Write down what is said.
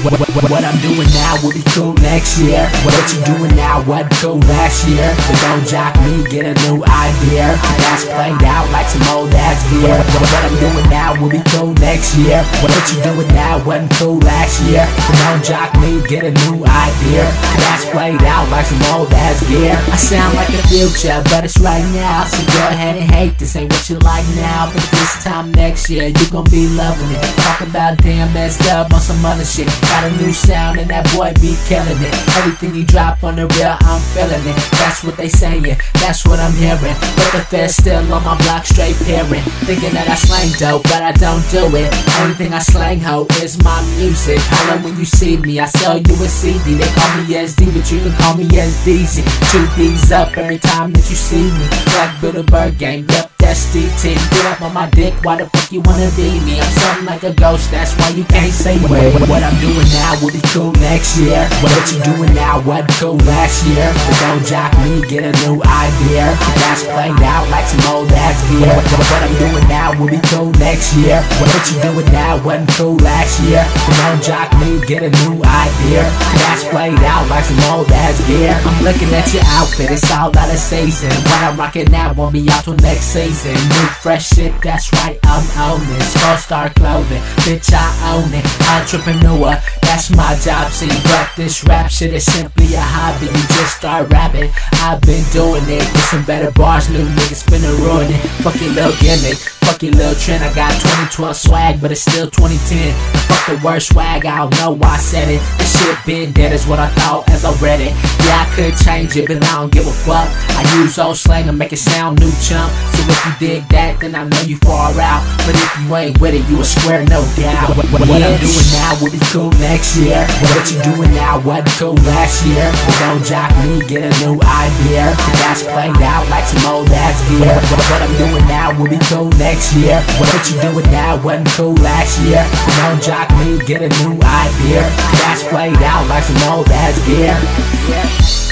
What I'm doing now will be cool next year. What you doing now wasn't cool last year. But don't jock me, get a new idea. That's played out like some old ass gear. What I'm doing now will be cool next year. What you doing now wasn't cool last year. But don't jock me, get a new idea. That's played out like some old ass gear. I sound like the future, but it's right now. So go ahead and hate this, ain't what you like now. But this time next year, you gon' be loving it. Talk about damn messed up on some other shit. Got a new sound and that boy be killing it. Everything you drop on the real, I'm feeling it. That's what they saying, that's what I'm hearing. But the feds still on my block straight peering. Thinking that I slang dope, but I don't do it. Only thing I slang ho is my music. Holla when you see me, I sell you a CD. They call me SD, but you can call me SDZ. 2 D's up every time that you see me. Like Bilderberg game, yep, that's DT. Get up on my dick, why the fuck you wanna be me? I'm something like a ghost, that's why you can't say wait. What I'm doing now will be cool next year. What you doing now wasn't cool last year. But don't jock me, get a new idea. That's played out like some old ass gear. What I'm doing now will be cool next year. What you doing now wasn't cool last year. But don't jock me, get a new idea. That's played out like some old ass gear. I'm looking at your outfit, it's all out of season. What I'm rocking now won't be out till next season. New fresh shit, that's right, I'm on it. Star clothing, bitch I own it. Entrepreneur, that's my job, see. But this rap shit is simply a hobby. You just start rapping, I've been doing it. Get some better bars, little niggas finna ruin it. Fuck your little gimmick, fuck your little trend. I got 2012 swag, but it's still 2010. Fuck the worst swag, I don't know why I said it. This shit been dead is what I thought as I read it. Yeah, I could change it, but I don't give a fuck. I use old slang and make it sound new, chump. So if you dig that, then I know you far out. But if you ain't with it, you a square, no doubt. What I'm doing now will be cool next year. What you doing now wasn't cool last year. But don't jock me, get a new idea. That's played out like some old ass gear. What I'm doing now will be cool next year. What you doing now wasn't cool last year. But don't jock me, get a new idea. That's played out like some old ass gear.